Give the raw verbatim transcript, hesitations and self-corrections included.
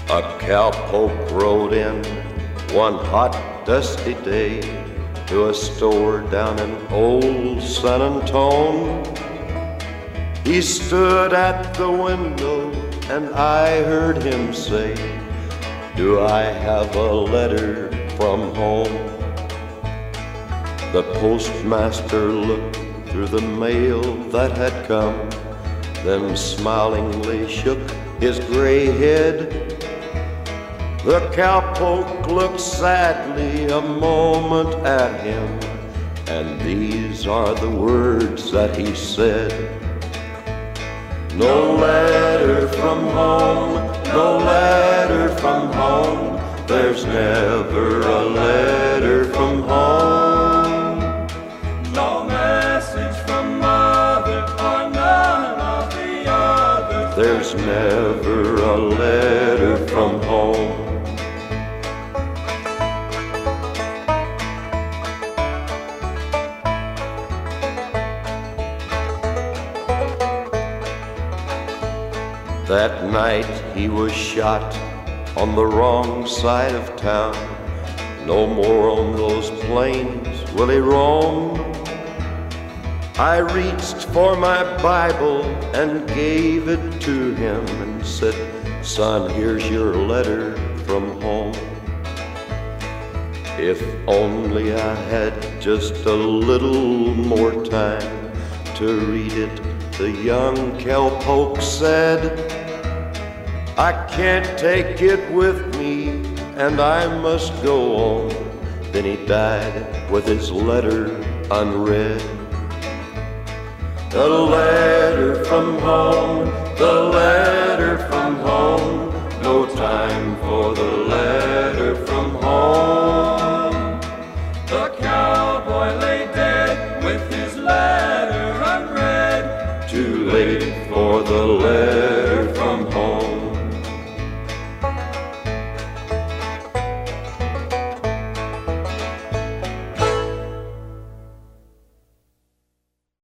A cowpoke rode in one hot, dusty day to a store down in old San Antone. He stood at the window and I heard him say, "Do I have a letter from home?" The postmaster looked through the mail that had come, then smilingly shook his gray head. The cowpoke looked sadly a moment at him, and these are the words that he said. "No letter from home, no letter from home, there's never a letter from home. No message from mother or none of the others, there's never a letter from home." That night he was shot on the wrong side of town. No more on those plains will he roam. I reached for my Bible and gave it to him and said, "Son, here's your letter from home." If only I had just a little more time to read it, the young cowpoke said. "I can't take it with me and I must go on." Then he died with his letter unread. The letter from home, the